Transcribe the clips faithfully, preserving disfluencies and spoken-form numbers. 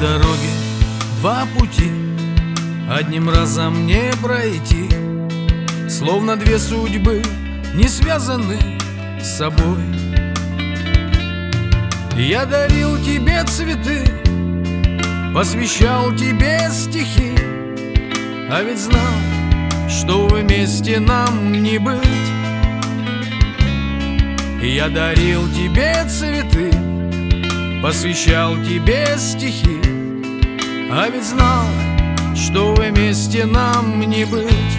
дороги два пути, одним разом не пройти. Словно две судьбы не связаны с собой. Я дарил тебе цветы, посвящал тебе стихи, а ведь знал, что вместе нам не быть. Я дарил тебе цветы, посвящал тебе стихи, а ведь знал, что вместе нам не быть.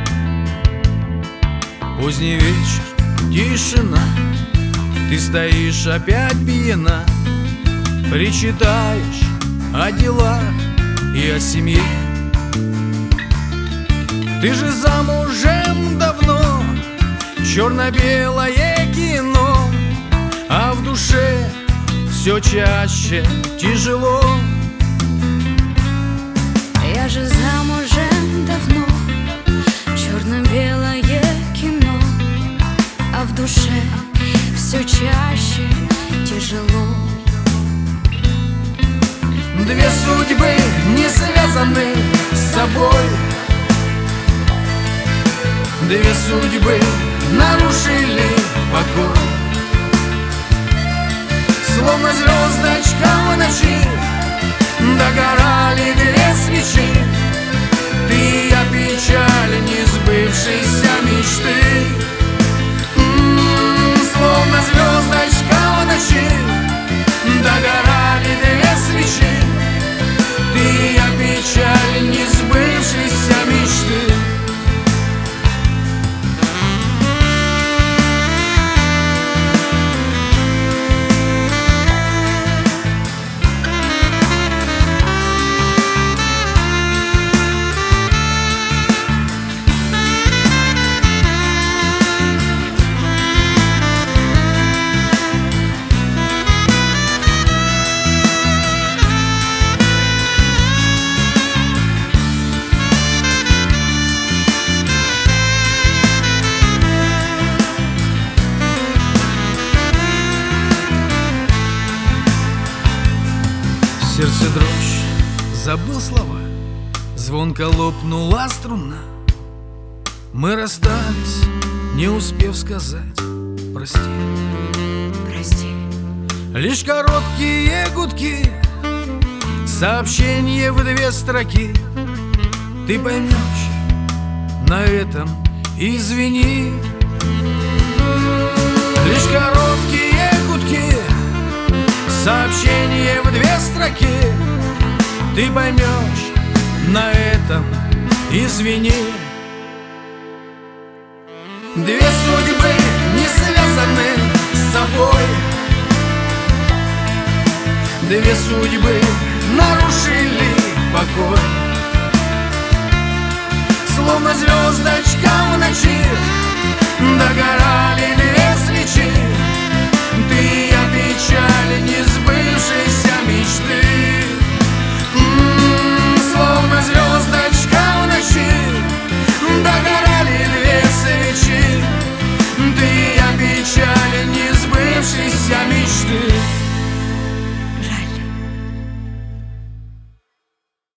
Поздний вечер, тишина, ты стоишь опять пьяна, причитаешь о делах и о семье. Ты же замужем давно, черно-белое кино, а в душе все чаще тяжело. Я же замужем давно, черно-белое кино, а в душе все чаще тяжело. Две судьбы не связаны с собой, две судьбы нарушили покой. Словно звездочка в ночи догорали две свечи. Ты и я, печаль несбывшейся мечты. М-м-м, словно звездочка в ночи догорали две свечи. Ты и я, печаль несбывшейся мечты. Сердце дрожь, забыл слова, звонко лопнула струна. Мы расстались, не успев сказать прости. Прости. Лишь короткие гудки, сообщение в две строки. Ты поймешь, на этом извини. Лишь короткие гудки, сообщение в две строки. Ты поймешь, на этом извини. Две судьбы не связаны с собой, две судьбы нарушили покой. Словно звездочка в ночи догорает